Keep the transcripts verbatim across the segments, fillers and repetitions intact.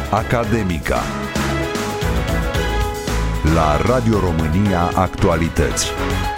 Academica la Radio România Actualități.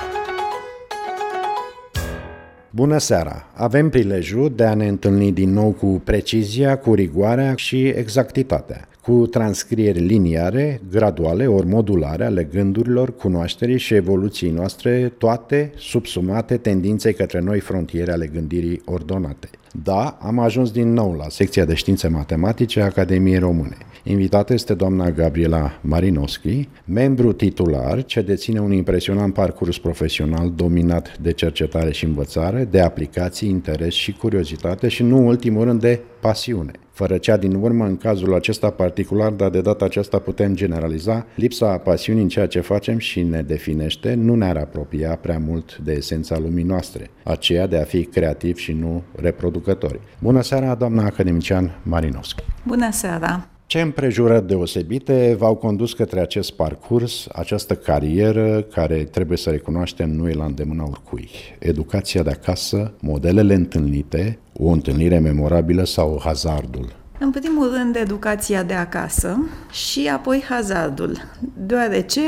Bună seara! Avem prilejul de a ne întâlni din nou cu precizia, cu rigoarea și exactitatea, cu transcrieri liniare, graduale ori modulare ale gândurilor, cunoașterii și evoluției noastre, toate subsumate tendinței către noi frontiere ale gândirii ordonate. Da, am ajuns din nou la secția de științe matematice a Academiei Române. Invitată este doamna Gabriela Marinovski, membru titular ce deține un impresionant parcurs profesional dominat de cercetare și învățare, de aplicații, interes și curiozitate și, nu în ultimul rând, de pasiune. Fără cea din urmă, în cazul acesta particular, dar de data aceasta putem generaliza, lipsa pasiunii în ceea ce facem și ne definește nu ne-ar apropia prea mult de esența lumii noastre, aceea de a fi creativ și nu reproducători. Bună seara, doamna academician Marinovski! Bună seara! Ce împrejurări deosebite v-au condus către acest parcurs, această carieră care, trebuie să recunoaștem, nu e la îndemâna oricui? Educația de acasă, modelele întâlnite, o întâlnire memorabilă sau hazardul? În primul rând, educația de acasă și apoi hazardul, deoarece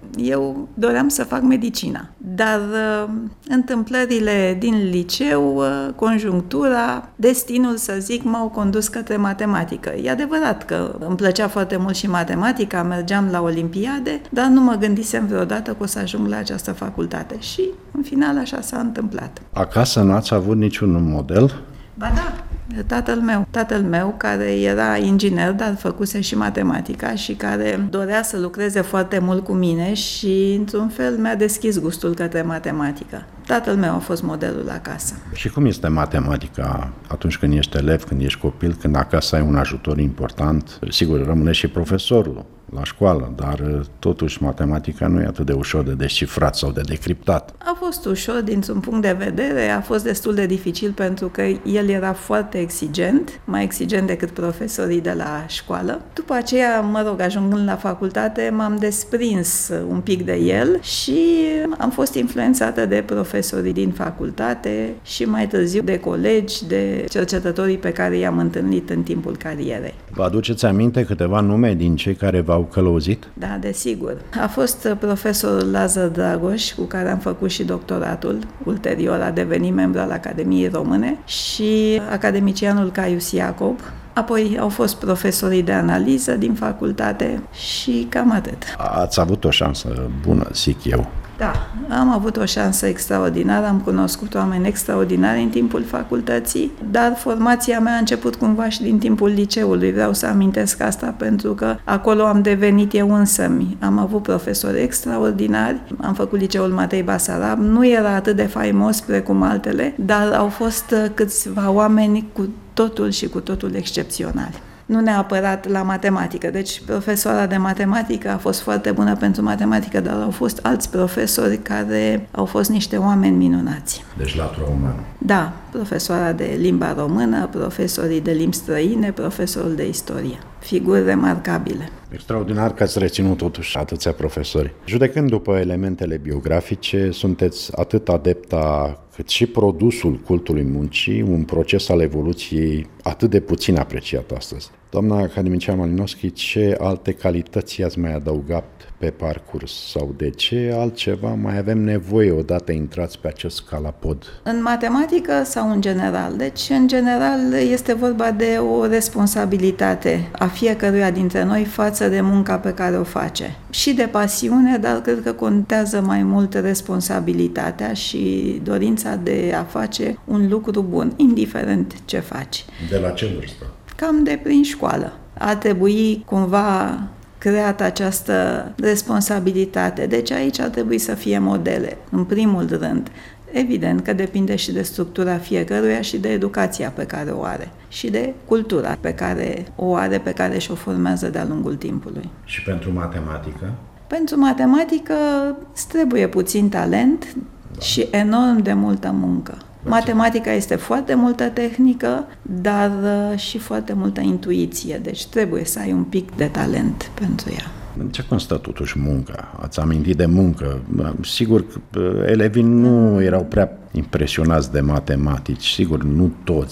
eu doream să fac medicina, dar uh, întâmplările din liceu, uh, conjunctura, destinul, să zic, m-au condus către matematică. E adevărat că îmi plăcea foarte mult și matematica, mergeam la olimpiade, dar nu mă gândisem vreodată că o să ajung la această facultate și, în final, așa s-a întâmplat. Acasă n-ați avut niciun model? Ba da, tatăl meu, tatăl meu care era inginer, dar făcuse și matematica și care dorea să lucreze foarte mult cu mine și, într-un fel, mi-a deschis gustul către matematică. Tatăl meu a fost modelul acasă. Și cum este matematica atunci când ești elev, când ești copil, când acasă ai un ajutor important? Sigur, rămâne și profesorul la școală, dar totuși matematica nu e atât de ușor de descifrat sau de decriptat. A fost ușor dintr-un punct de vedere, a fost destul de dificil pentru că el era foarte exigent, mai exigent decât profesorii de la școală. După aceea, mă rog, ajungând la facultate, m-am desprins un pic de el și am fost influențată de profesorii din facultate și mai târziu de colegi, de cercetătorii pe care i-am întâlnit în timpul carierei. Vă aduceți aminte câteva nume din cei care v-au călăuzit? Da, desigur. A fost profesorul Lazar Dragoș, cu care am făcut și doctoratul. Ulterior a devenit membru al Academiei Române, și academicianul Caius Iacob. Apoi au fost profesorii de analiză din facultate și cam atât. Ați avut o șansă bună, zic eu. Da, am avut o șansă extraordinară, am cunoscut oameni extraordinari în timpul facultății, dar formația mea a început cumva și din timpul liceului. Vreau să amintesc asta pentru că acolo am devenit eu însămi. Am avut profesori extraordinari, am făcut liceul Matei Basarab, nu era atât de faimos precum altele, dar au fost câțiva oameni cu totul și cu totul excepționali. Nu neapărat la matematică. Deci profesoara de matematică a fost foarte bună pentru matematică, dar au fost alți profesori care au fost niște oameni minunați. Deci latura umană. Da, profesoara de limba română, profesorii de limbi străine, profesorul de istorie. Figuri remarcabile. Extraordinar că ați reținut totuși atâția profesori. Judecând după elementele biografice, sunteți atât adepta cât și produsul cultului muncii, un proces al evoluției atât de puțin apreciat astăzi. Doamna academician Marinovski, ce alte calități ați mai adăugat pe parcurs sau de ce altceva mai avem nevoie odată intrați pe acest scalapod? În matematică sau în general? Deci, în general, este vorba de o responsabilitate a fiecăruia dintre noi față de munca pe care o face. Și de pasiune, dar cred că contează mai mult responsabilitatea și dorința de a face un lucru bun, indiferent ce faci. De la ce vârstă? Cam de prin școală. A trebui cumva creat această responsabilitate. Deci aici ar trebui să fie modele, în primul rând. Evident că depinde și de structura fiecăruia și de educația pe care o are și de cultura pe care o are, pe care și-o formează de-a lungul timpului. Și pentru matematică? Pentru matematică trebuie puțin talent, da, și enorm de multă muncă. Matematica este foarte multă tehnică, dar și foarte multă intuiție, deci trebuie să ai un pic de talent pentru ea. În ce constă totuși munca? Ați amintit de muncă. Sigur că elevii nu erau prea impresionați de matematici, sigur, nu toți.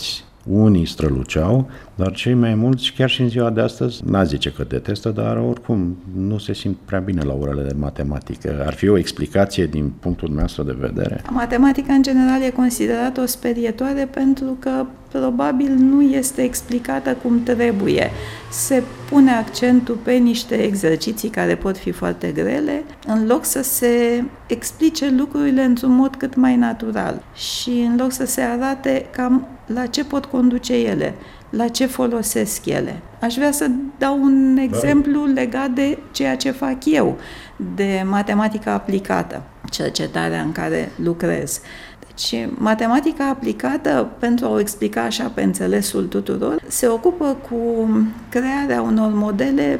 Unii străluceau, dar cei mai mulți, chiar și în ziua de astăzi, n-a zice că detestă, dar oricum nu se simt prea bine la orele de matematică. Ar fi o explicație din punctul nostru de vedere? Matematica, în general, e considerată o sperietoare pentru că probabil nu este explicată cum trebuie. Se pune accentul pe niște exerciții care pot fi foarte grele, în loc să se explice lucrurile într-un mod cât mai natural și în loc să se arate cam la ce pot conduce ele, la ce folosesc ele. Aș vrea să dau un exemplu legat de ceea ce fac eu, de matematica aplicată, cercetarea în care lucrez. Deci, matematica aplicată, pentru a o explica așa pe înțelesul tuturor, se ocupă cu crearea unor modele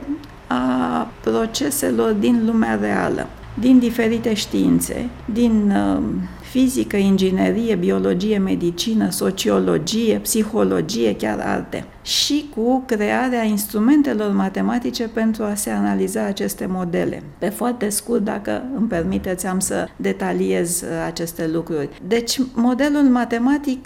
a proceselor din lumea reală, din diferite științe, din uh, fizică, inginerie, biologie, medicină, sociologie, psihologie, chiar arte, și cu crearea instrumentelor matematice pentru a se analiza aceste modele. Pe foarte scurt, dacă îmi permiteți, am să detaliez aceste lucruri. Deci, modelul matematic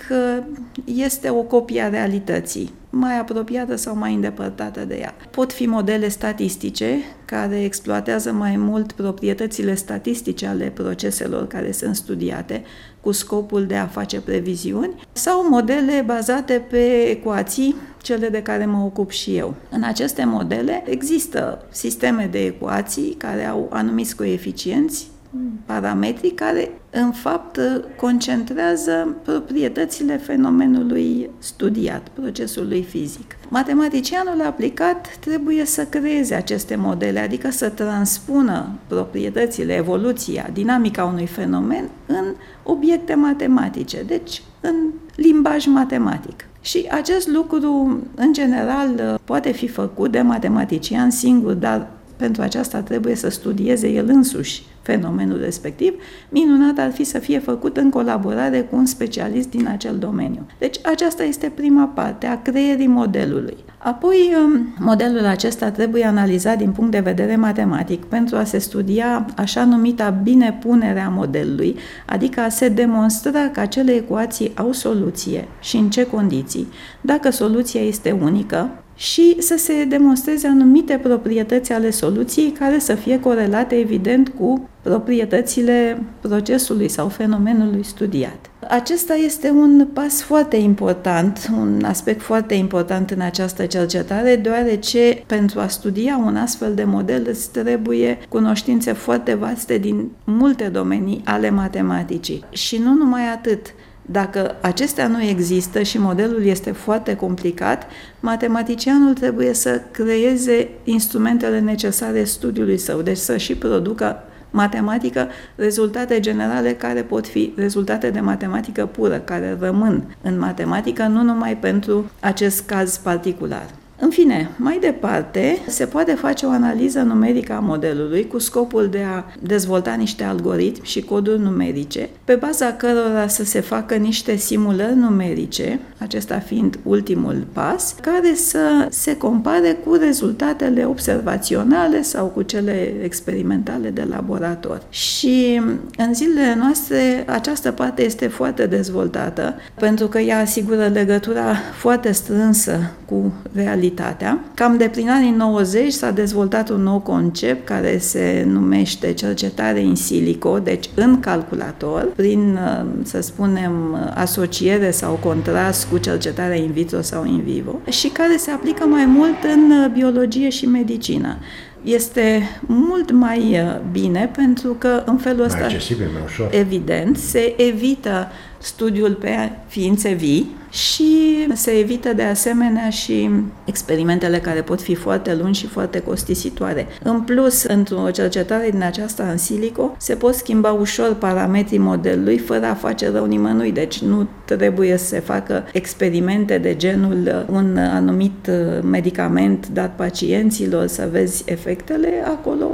este o copie a realității, mai apropiată sau mai îndepărtată de ea. Pot fi modele statistice, care exploatează mai mult proprietățile statistice ale proceselor care sunt studiate, cu scopul de a face previziuni, sau modele bazate pe ecuații, cele de care mă ocup și eu. În aceste modele există sisteme de ecuații care au anumiți coeficienți, parametri care, în fapt, concentrează proprietățile fenomenului studiat, procesului fizic. Matematicianul aplicat trebuie să creeze aceste modele, adică să transpună proprietățile, evoluția, dinamica unui fenomen în obiecte matematice, deci în limbaj matematic. Și acest lucru, în general, poate fi făcut de matematician singur, dar pentru aceasta trebuie să studieze el însuși fenomenul respectiv. Minunat ar fi să fie făcut în colaborare cu un specialist din acel domeniu. Deci aceasta este prima parte a creierii modelului. Apoi, modelul acesta trebuie analizat din punct de vedere matematic pentru a se studia așa numita binepunere a modelului, adică a se demonstra că acele ecuații au soluție și în ce condiții, dacă soluția este unică, și să se demonstreze anumite proprietăți ale soluției care să fie corelate, evident, cu proprietățile procesului sau fenomenului studiat. Acesta este un pas foarte important, un aspect foarte important în această cercetare, deoarece pentru a studia un astfel de model îți trebuie cunoștințe foarte vaste din multe domenii ale matematicii. Și nu numai atât. Dacă acestea nu există și modelul este foarte complicat, matematicianul trebuie să creeze instrumentele necesare studiului său, deci să și producă matematică, rezultate generale care pot fi rezultate de matematică pură, care rămân în matematică, nu numai pentru acest caz particular. În fine, mai departe, se poate face o analiză numerică a modelului cu scopul de a dezvolta niște algoritmi și coduri numerice, pe baza cărora să se facă niște simulări numerice, acesta fiind ultimul pas, care să se compare cu rezultatele observaționale sau cu cele experimentale de laborator. Și în zilele noastre această parte este foarte dezvoltată, pentru că ea asigură legătura foarte strânsă cu realitatea. Cam de prin anii nouăzeci s-a dezvoltat un nou concept care se numește cercetare in silico, deci în calculator, prin, să spunem, asociere sau contrast cu cercetarea in vitro sau in vivo, și care se aplică mai mult în biologie și medicină. Este mult mai bine pentru că în felul ăsta, mai accesibil, mai ușor, evident, se evită studiul pe ființe vii și se evită de asemenea și experimentele care pot fi foarte lungi și foarte costisitoare. În plus, într-o cercetare din aceasta în silico, se pot schimba ușor parametrii modelului fără a face rău nimănui, deci nu trebuie să se facă experimente de genul un anumit medicament dat pacienților să vezi efectele. Acolo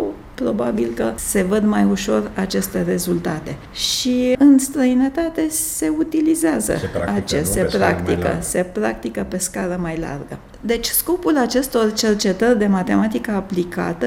probabil că se văd mai ușor aceste rezultate. Și în străinătate se utilizează se practică, acest, nu? se practică, se practică pe scară mai largă. Deci scopul acestor cercetări de matematică aplicată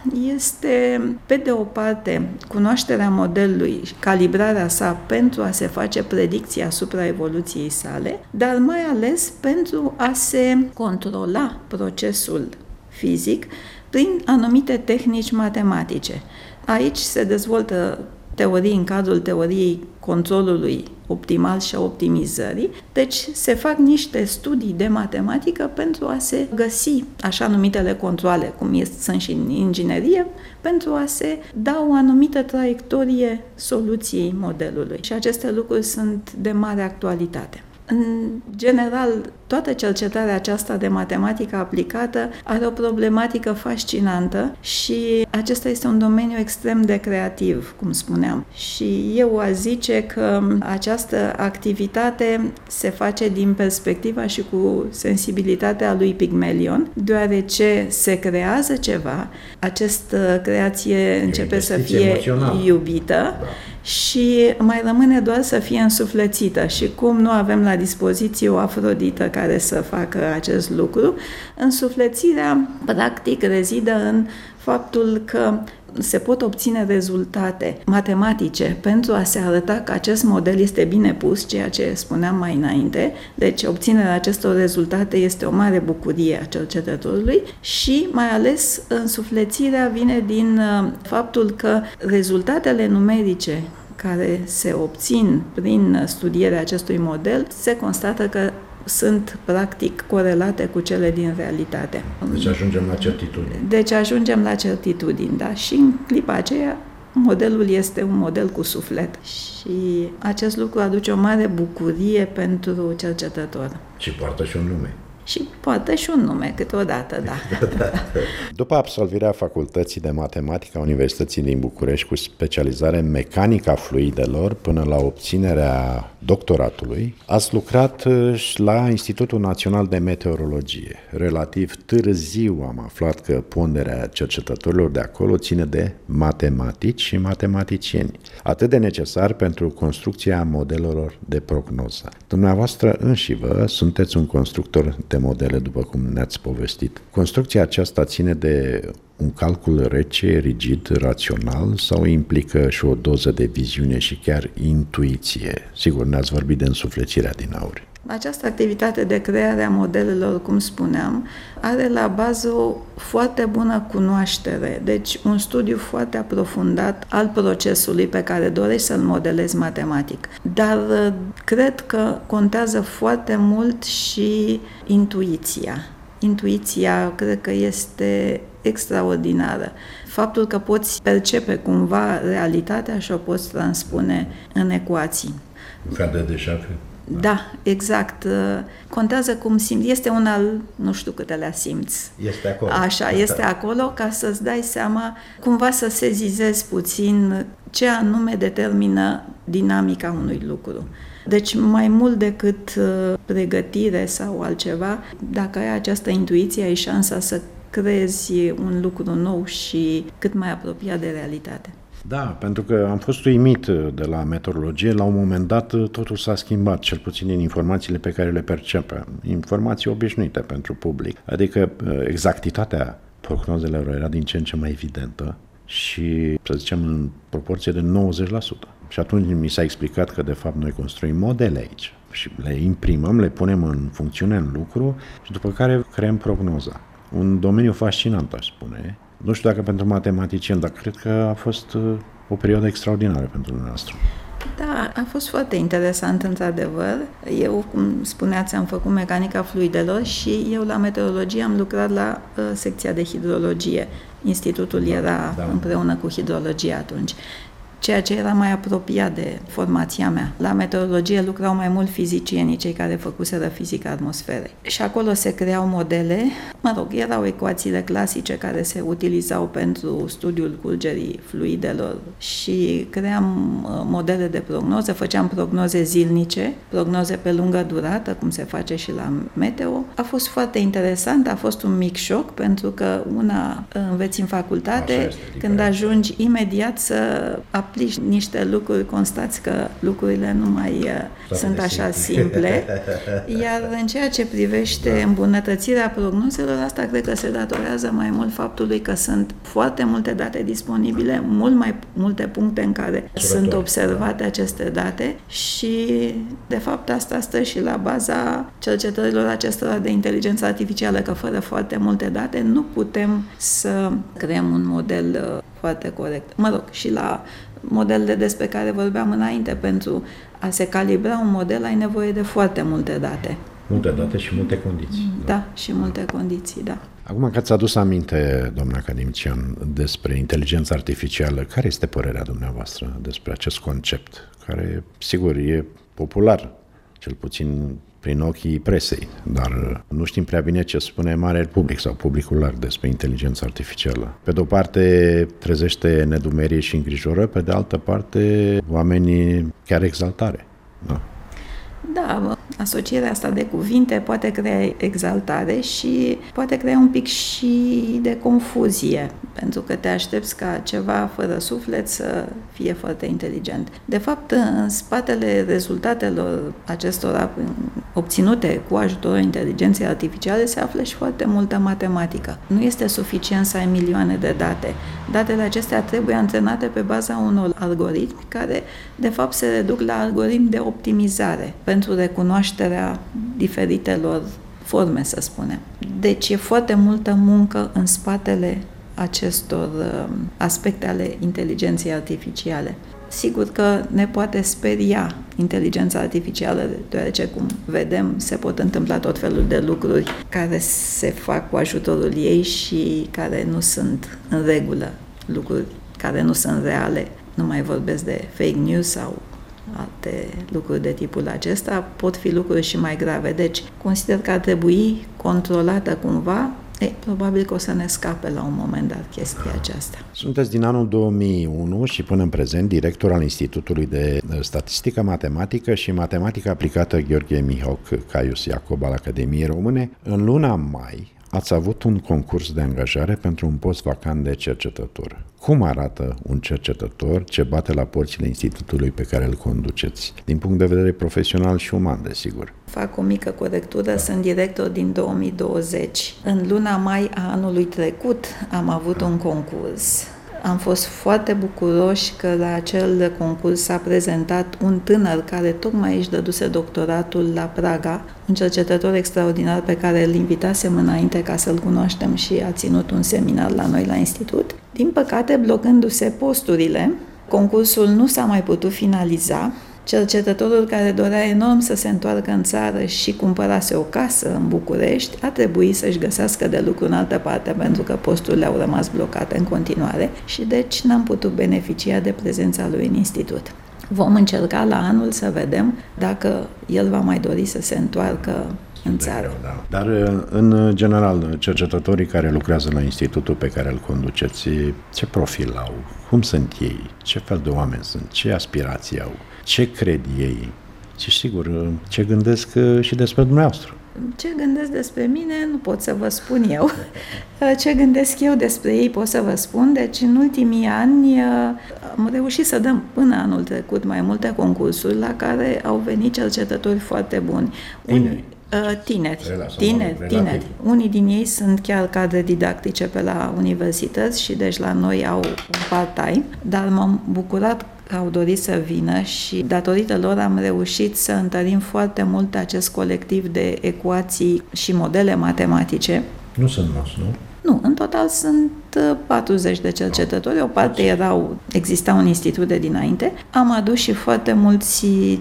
este, pe de o parte, cunoașterea modelului, calibrarea sa pentru a se face predicții asupra evoluției sale, dar mai ales pentru a se controla procesul fizic prin anumite tehnici matematice. Aici se dezvoltă teorii în cadrul teoriei controlului optimal și a optimizării, deci se fac niște studii de matematică pentru a se găsi așa numitele controale, cum este, sunt și în inginerie, pentru a se da o anumită traiectorie soluției modelului. Și aceste lucruri sunt de mare actualitate. În general, toată cercetarea aceasta de matematică aplicată are o problematică fascinantă și acesta este un domeniu extrem de creativ, cum spuneam. Și eu aș zice că această activitate se face din perspectiva și cu sensibilitatea lui Pygmalion, deoarece se creează ceva, această creație începe să fie emoțională. iubită, Da. Și mai rămâne doar să fie însuflețită. Și cum nu avem la dispoziție o Afrodită care să facă acest lucru, însuflețirea practic rezidă în faptul că se pot obține rezultate matematice pentru a se arăta că acest model este bine pus, ceea ce spuneam mai înainte. Deci obținerea acestor rezultate este o mare bucurie a cercetătorului și mai ales însuflețirea vine din faptul că rezultatele numerice care se obțin prin studierea acestui model se constată că sunt practic corelate cu cele din realitate. Deci ajungem la certitudine. Deci ajungem la certitudini, da. Și în clipa aceea modelul este un model cu suflet și acest lucru aduce o mare bucurie pentru cercetător. Și poartă și un nume. Și poate și un nume câteodată, da. După absolvirea Facultății de Matematică a Universității din București cu specializare în mecanica fluidelor până la obținerea doctoratului, ați lucrat la Institutul Național de Meteorologie. Relativ târziu am aflat că ponderea cercetătorilor de acolo ține de matematici și matematicieni, atât de necesar pentru construcția modelelor de prognoză. Dumneavoastră înșivă sunteți un constructor de modele, după cum ne-ați povestit. Construcția aceasta ține de un calcul rece, rigid, rațional sau implică și o doză de viziune și chiar intuiție? Sigur, ne-ați vorbit de însuflețirea din aur. Această activitate de creare a modelelor, cum spuneam, are la bază o foarte bună cunoaștere, deci un studiu foarte aprofundat al procesului pe care dorești să-l modelezi matematic. Dar cred că contează foarte mult și intuiția. Intuiția cred că este extraordinară. Faptul că poți percepe cumva realitatea și o poți transpune în ecuații. Ca de deja vu. Da, exact. Contează cum simți. Este un al, nu știu câtelea simți. Este acolo. Așa, este acolo ca să-ți dai seama, cumva să sezizezi puțin ce anume determină dinamica unui lucru. Deci mai mult decât pregătire sau altceva, dacă ai această intuiție, ai șansa să creezi un lucru nou și cât mai apropiat de realitate. Da, pentru că am fost uimit de la meteorologie, la un moment dat totul s-a schimbat, cel puțin din informațiile pe care le percepem, informații obișnuite pentru public. Adică exactitatea prognozelor era din ce în ce mai evidentă și, să zicem, în proporție de nouăzeci la sută. Și atunci mi s-a explicat că, de fapt, noi construim modele aici și le imprimăm, le punem în funcțiune, în lucru și după care creăm prognoza. Un domeniu fascinant, aș spune. Nu știu dacă pentru matematicieni, dar cred că a fost o perioadă extraordinară pentru dumneavoastră. Da, a fost foarte interesant, într-adevăr. Eu, cum spuneați, am făcut mecanica fluidelor și eu la meteorologie am lucrat la uh, secția de hidrologie. Institutul era da. împreună cu hidrologie atunci. ceea ce era mai apropiat de formația mea. La meteorologie lucrau mai mult fizicienii, cei care făcuseră fizica atmosferei. Și acolo se creau modele, mă rog, erau ecuațiile clasice care se utilizau pentru studiul curgerii fluidelor și cream modele de prognoză, făceam prognoze zilnice, prognoze pe lungă durată, cum se face și la meteo. A fost foarte interesant, a fost un mic șoc, pentru că una înveți în facultate, este, când ajungi imediat să aplici niște lucruri, constați că lucrurile nu mai Toate sunt așa simple. simple. Iar în ceea ce privește da. îmbunătățirea prognozelor, asta cred că se datorează mai mult faptului că sunt foarte multe date disponibile, mult mai multe puncte în care Surător. sunt observate aceste date și, de fapt, asta stă și la baza cercetărilor acestora de inteligență artificială, că fără foarte multe date nu putem să creăm un model foarte corect. Mă rog, și la modelele despre care vorbeam înainte, pentru a se calibra un model ai nevoie de foarte multe date. Multe date și multe condiții. Da, da, și multe condiții, da. Acum că ați adus aminte, doamna academician, despre inteligența artificială, care este părerea dumneavoastră despre acest concept, care, sigur, e popular, cel puțin prin ochii presei, dar nu știm prea bine ce spune marele public sau publicul larg despre inteligența artificială. Pe de o parte trezește nedumerie și îngrijorări, pe de altă parte oamenii chiar exaltare. Da. Da, asocierea asta de cuvinte poate crea exaltare și poate crea un pic și de confuzie, pentru că te aștepți ca ceva fără suflet să fie foarte inteligent. De fapt, în spatele rezultatelor acestora obținute cu ajutorul inteligenței artificiale se află și foarte multă matematică. Nu este suficient să ai milioane de date. Datele acestea trebuie antrenate pe baza unor algoritmi care, de fapt, se reduc la algoritmi de optimizare pentru recunoașterea diferitelor forme, să spunem. Deci e foarte multă muncă în spatele acestor aspecte ale inteligenței artificiale. Sigur că ne poate speria inteligența artificială, deoarece, cum vedem, se pot întâmpla tot felul de lucruri care se fac cu ajutorul ei și care nu sunt în regulă, lucruri care nu sunt reale. Nu mai vorbesc de fake news sau alte lucruri de tipul acesta, pot fi lucruri și mai grave. Deci, consider că ar trebui controlată cumva. Ei, probabil că o să ne scape la un moment dat chestia aceasta. Sunteți din anul două mii unu și până în prezent director al Institutului de Statistică Matematică și Matematică Aplicată Gheorghe Mihoc Caius Iacob al Academiei Române. În luna mai ați avut un concurs de angajare pentru un post vacant de cercetător. Cum arată un cercetător ce bate la porțile institutului pe care îl conduceți? Din punct de vedere profesional și uman, desigur. Fac o mică corectură, da. Sunt director din două mii douăzeci. În luna mai a anului trecut am avut da. un concurs. Am fost foarte bucuroși că la acel concurs s-a prezentat un tânăr care tocmai își dăduse doctoratul la Praga, un cercetător extraordinar pe care îl invitasem înainte ca să-l cunoaștem și a ținut un seminar la noi la institut. Din păcate, blocându-se posturile, concursul nu s-a mai putut finaliza. Cercetătorul, care dorea enorm să se întoarcă în țară și cumpărase o casă în București, a trebuit să-și găsească de lucru în altă parte, pentru că posturile au rămas blocate în continuare și deci n-am putut beneficia de prezența lui în institut. Vom încerca la anul să vedem dacă el va mai dori să se întoarcă în țară. Da. Dar, în general, cercetătorii care lucrează la institutul pe care îl conduceți, ce profil au? Cum sunt ei? Ce fel de oameni sunt? Ce aspirații au? Ce cred ei? Și, sigur, ce gândesc și despre dumneavoastră? Ce gândesc despre mine nu pot să vă spun eu. Ce gândesc eu despre ei pot să vă spun. Deci, în ultimii ani am reușit să dăm până anul trecut mai multe concursuri la care au venit cercetători foarte buni. Tineri. Tineri, tineri, tineri. Unii din ei sunt chiar cadre didactice pe la universități și deci la noi au un part-time, dar m-am bucurat că au dorit să vină și datorită lor am reușit să întărim foarte mult acest colectiv de ecuații și modele matematice. Nu sunt mulți, nu? Nu, în total sunt patruzeci de cercetători, o parte erau, exista un institut de dinainte. Am adus și foarte mulți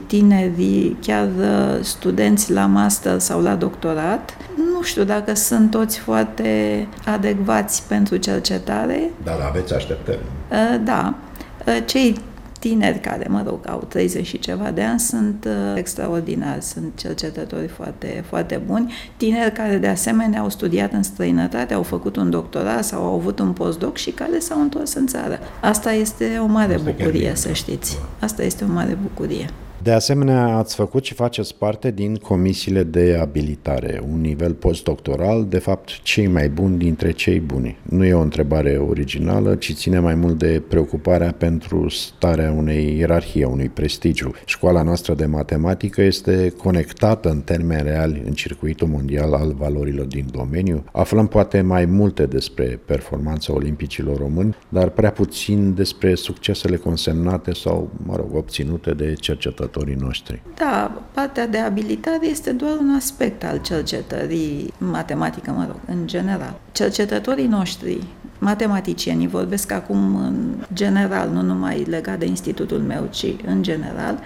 tineri, chiar studenți la master sau la doctorat. Nu știu dacă sunt toți foarte adecvați pentru cercetare. Dar aveți așteptări. Da. Cei tineri care, mă rog, au treizeci și ceva de ani, sunt extraordinari, sunt cercetători foarte, foarte buni, tineri care de asemenea au studiat în străinătate, au făcut un doctorat sau au avut un postdoc și care s-au întors în țară. Asta este o mare Asta bucurie, să știți. Asta este o mare bucurie. De asemenea, ați făcut și faceți parte din comisiile de abilitare, un nivel postdoctoral, de fapt, cei mai buni dintre cei buni. Nu e o întrebare originală, ci ține mai mult de preocuparea pentru starea unei ierarhie, unui prestigiu. Școala noastră de matematică este conectată în termeni reali în circuitul mondial al valorilor din domeniu. Aflăm poate mai multe despre performanța olimpicilor români, dar prea puțin despre succesele consemnate sau, mă rog, obținute de cercetători noștri. Da, partea de abilitare este doar un aspect al cercetării matematică, mă rog, în general. Cercetătorii noștri, matematicienii, vorbesc acum în general, nu numai legat de institutul meu, ci în general,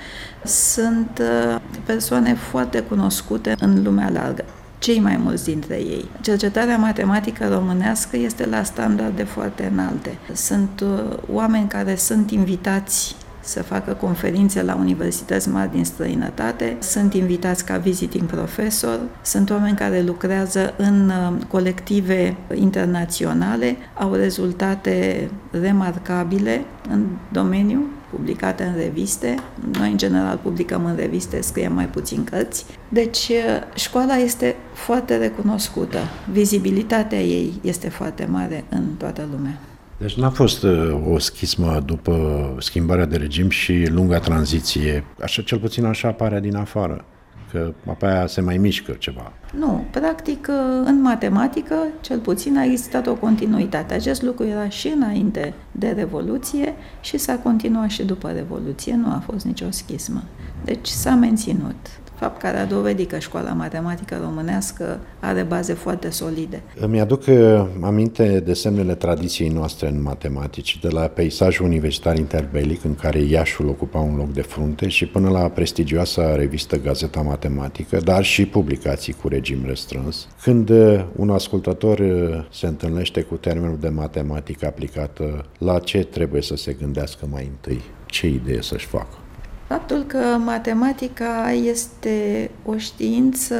sunt persoane foarte cunoscute în lumea largă. Cei mai mulți dintre ei. Cercetarea matematică românească este la standarde foarte înalte. Sunt oameni care sunt invitați să facă conferințe la universități mari din străinătate, sunt invitați ca visiting profesor, sunt oameni care lucrează în colective internaționale, au rezultate remarcabile în domeniu, publicate în reviste. Noi, în general, publicăm în reviste, scriem mai puțin cărți. Deci, școala este foarte recunoscută. Vizibilitatea ei este foarte mare în toată lumea. Deci n-a fost uh, o schismă după schimbarea de regim și lunga tranziție, așa cel puțin așa apare din afară, că apoi se mai mișcă ceva. Nu, practic în matematică cel puțin a existat o continuitate. Acest lucru era și înainte de Revoluție și s-a continuat și după Revoluție, nu a fost nicio schismă. Deci s-a menținut. Fapt care a dovedit că școala matematică românească are baze foarte solide. Îmi aduc aminte de semnele tradiției noastre în matematici, de la peisajul universitar interbelic, în care Iașul ocupa un loc de frunte, și până la prestigioasa revistă Gazeta Matematică, dar și publicații cu regim restrâns. Când un ascultător se întâlnește cu termenul de matematică aplicată, la ce trebuie să se gândească mai întâi? Ce idee să-și facă? Faptul că matematica este o știință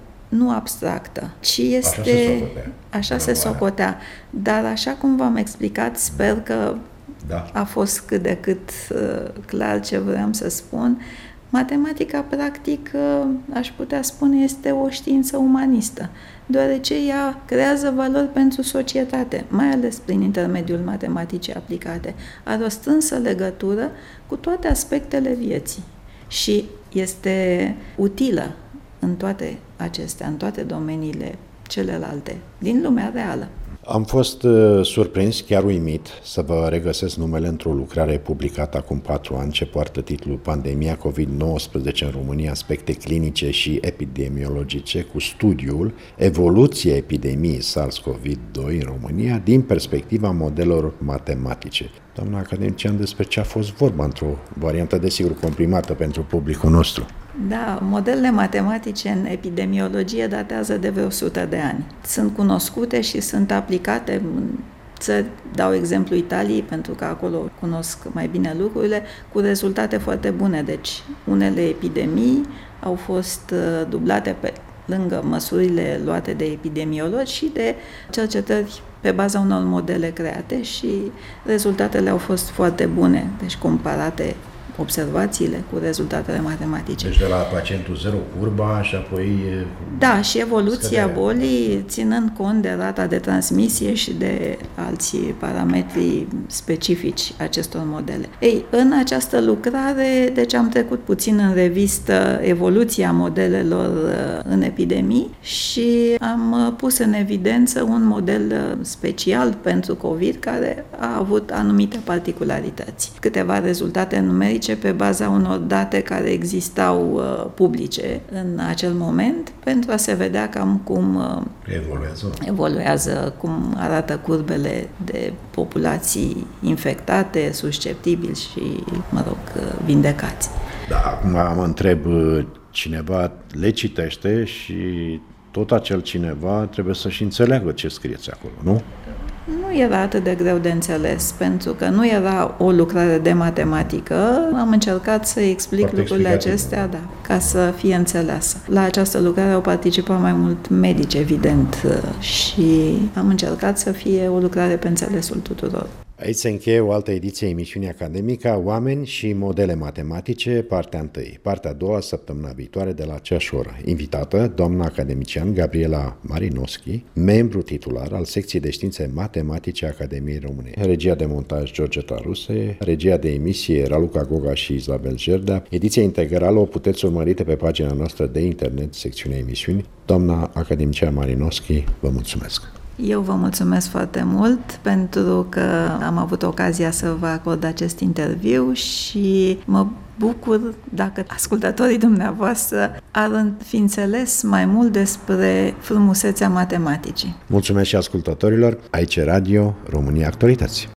nu abstractă, ci este... Așa se socotea. Așa se socotea. Dar așa cum v-am explicat, sper că da. a fost cât de cât uh, clar ce vreau să spun, matematica, practic, uh, aș putea spune, este o știință umanistă, deoarece ea creează valori pentru societate, mai ales prin intermediul matematicii aplicate. Are o strânsă legătură cu toate aspectele vieții și este utilă în toate acestea, în toate domeniile celelalte, din lumea reală. Am fost uh, surprins, chiar uimit, să vă regăsesc numele într-o lucrare publicată acum patru ani ce poartă titlul Pandemia covid nouăsprezece în România, aspecte clinice și epidemiologice, cu studiul Evoluția epidemiei SARS-CoV doi în România din perspectiva modelelor matematice. Doamna academician, despre ce a fost vorba într-o variantă, desigur, comprimată pentru publicul nostru? Da, modelele matematice în epidemiologie datează de vreo o sută de ani. Sunt cunoscute și sunt aplicate în țări, dau exemplu Italiei, pentru că acolo cunosc mai bine lucrurile, cu rezultate foarte bune. Deci, unele epidemii au fost dublate pe lângă măsurile luate de epidemiologi și de cercetări pe baza unor modele create și rezultatele au fost foarte bune, deci comparate observațiile cu rezultatele matematice. Deci de la pacientul zero curba și apoi... Da, și evoluția scăderea bolii, ținând cont de rata de transmisie și de alții parametri specifici acestor modele. Ei, în această lucrare, deci am trecut puțin în revistă evoluția modelelor în epidemii și am pus în evidență un model special pentru COVID care a avut anumite particularități. Câteva rezultate numerice pe baza unor date care existau uh, publice în acel moment, pentru a se vedea cam cum uh, evoluează. evoluează, cum arată curbele de populații infectate, susceptibili și, mă rog, vindecați. Da, acum mă întreb, cineva le citește și tot acel cineva trebuie să-și înțeleagă ce scrieți acolo, nu? Nu era atât de greu de înțeles, pentru că nu era o lucrare de matematică. Am încercat să explic Foarte lucrurile acestea, da, ca să fie înțeleasă. La această lucrare au participat mai mult medici, evident, și am încercat să fie o lucrare pe înțelesul tuturor. Aici se încheie o altă ediție a emisiunii Academica, Oameni și modele matematice, partea întâi. Partea a doua, săptămâna viitoare, de la aceeași oră. Invitată, doamna academician Gabriela Marinovski, membru titular al secției de științe matematice a Academiei Române. Regia de montaj Georgeta Ruse, regia de emisie Raluca Goga și Isabel Gerdea. Ediția integrală o puteți urmări pe pagina noastră de internet, secțiunea emisiuni. Doamna academician Marinovski, vă mulțumesc! Eu vă mulțumesc foarte mult pentru că am avut ocazia să vă acord acest interviu și mă bucur dacă ascultătorii dumneavoastră ar fi înțeles mai mult despre frumusețea matematicii. Mulțumesc și ascultătorilor. Aici Radio România Actualități.